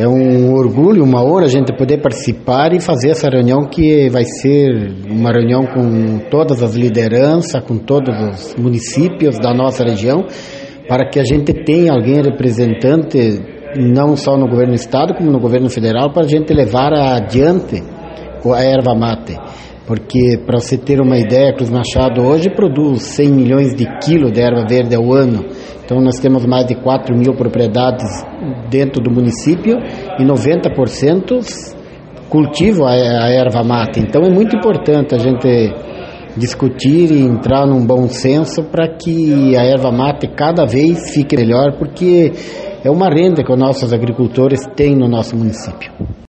É um orgulho, uma honra a gente poder participar e fazer essa reunião, que vai ser uma reunião com todas as lideranças, com todos os municípios da nossa região, para que a gente tenha alguém representante, não só no governo do estado, como no governo federal, para a gente levar adiante a erva mate. Porque, para você ter uma ideia, Cruz Machado hoje produz 100 milhões de quilos de erva verde ao ano. Então nós temos mais de 4 mil propriedades dentro do município e 90% cultivam a erva mate. Então é muito importante a gente discutir e entrar num bom senso para que a erva mate cada vez fique melhor, porque é uma renda que os nossos agricultores têm no nosso município.